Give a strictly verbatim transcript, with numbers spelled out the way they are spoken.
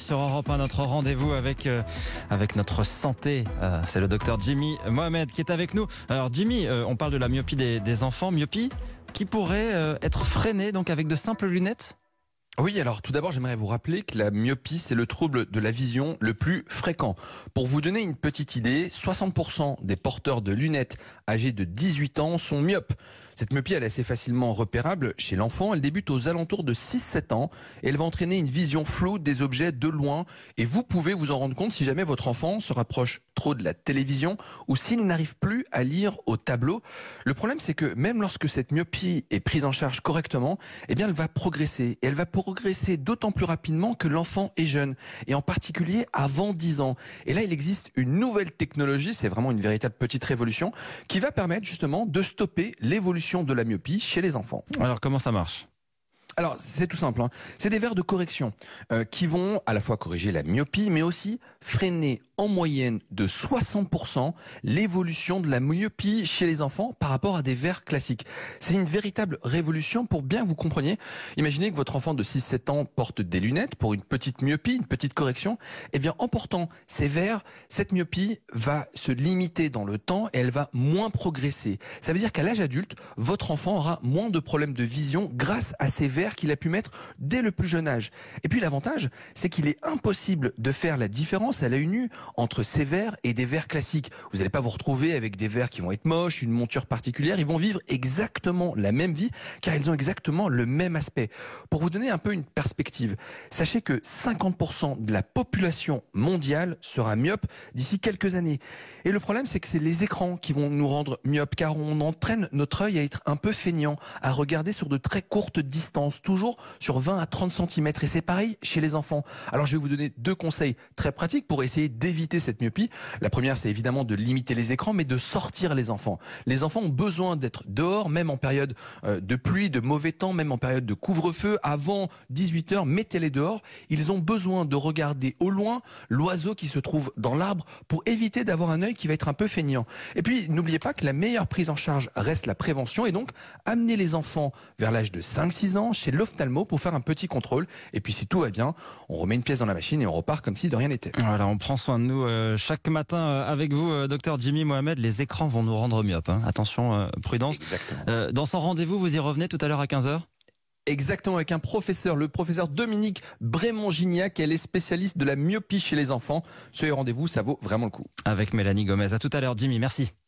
sur Europe un, notre rendez-vous avec, euh, avec notre santé. Euh, c'est le docteur Jimmy Mohamed qui est avec nous. Alors Jimmy, euh, on parle de la myopie des, des enfants, myopie qui pourrait euh, être freinée donc avec de simples lunettes. Oui, alors tout d'abord, j'aimerais vous rappeler que la myopie, c'est le trouble de la vision le plus fréquent. Pour vous donner une petite idée, soixante pour cent des porteurs de lunettes âgés de dix-huit ans sont myopes. Cette myopie, elle est assez facilement repérable chez l'enfant. Elle débute aux alentours de six sept ans et elle va entraîner une vision floue des objets de loin. Et vous pouvez vous en rendre compte si jamais votre enfant se rapproche trop de la télévision ou s'il n'arrive plus à lire au tableau. Le problème, c'est que même lorsque cette myopie est prise en charge correctement, eh bien, elle va progresser. Et elle va progresser d'autant plus rapidement que l'enfant est jeune, et en particulier avant dix ans. Et là, il existe une nouvelle technologie, c'est vraiment une véritable petite révolution, qui va permettre justement de stopper l'évolution de la myopie chez les enfants. Alors comment ça marche ? Alors, c'est tout simple, hein. C'est des verres de correction euh, qui vont à la fois corriger la myopie, mais aussi freiner en moyenne de soixante pour cent l'évolution de la myopie chez les enfants par rapport à des verres classiques. C'est une véritable révolution pour bien que vous compreniez. Imaginez que votre enfant de six sept ans porte des lunettes pour une petite myopie, une petite correction. Eh bien, en portant ces verres, cette myopie va se limiter dans le temps et elle va moins progresser. Ça veut dire qu'à l'âge adulte, votre enfant aura moins de problèmes de vision grâce à ces verres qu'il a pu mettre dès le plus jeune âge. Et puis l'avantage, c'est qu'il est impossible de faire la différence à l'œil nu entre ces verres et des verres classiques. Vous n'allez pas vous retrouver avec des verres qui vont être moches, une monture particulière. Ils vont vivre exactement la même vie car ils ont exactement le même aspect. Pour vous donner un peu une perspective, sachez que cinquante pour cent de la population mondiale sera myope d'ici quelques années. Et le problème, c'est que c'est les écrans qui vont nous rendre myopes car on entraîne notre œil à être un peu feignant, à regarder sur de très courtes distances, toujours sur vingt à trente centimètres. Et c'est pareil chez les enfants. Alors je vais vous donner deux conseils très pratiques pour essayer d'éviter cette myopie. La première, c'est évidemment de limiter les écrans, mais de sortir les enfants. Les enfants ont besoin d'être dehors, même en période euh, de pluie, de mauvais temps, même en période de couvre-feu. Avant dix-huit heures, mettez-les dehors. Ils ont besoin de regarder au loin l'oiseau qui se trouve dans l'arbre pour éviter d'avoir un œil qui va être un peu feignant. Et puis, n'oubliez pas que la meilleure prise en charge reste la prévention, et donc amenez les enfants vers l'âge de cinq six ans chez l'ophtalmo pour faire un petit contrôle. Et puis si tout va bien, on remet une pièce dans la machine et on repart comme si de rien n'était. Voilà, on prend soin de nous euh, chaque matin euh, avec vous, euh, docteur Jimmy Mohamed. Les écrans vont nous rendre myopes. Hein. Attention, euh, prudence. Exactement. Euh, dans son rendez-vous, vous y revenez tout à l'heure à quinze heures ? Exactement, avec un professeur, le professeur Dominique Brémond-Gignac. Elle est spécialiste de la myopie chez les enfants. Ce rendez-vous, ça vaut vraiment le coup. Avec Mélanie Gomez. À tout à l'heure, Jimmy. Merci.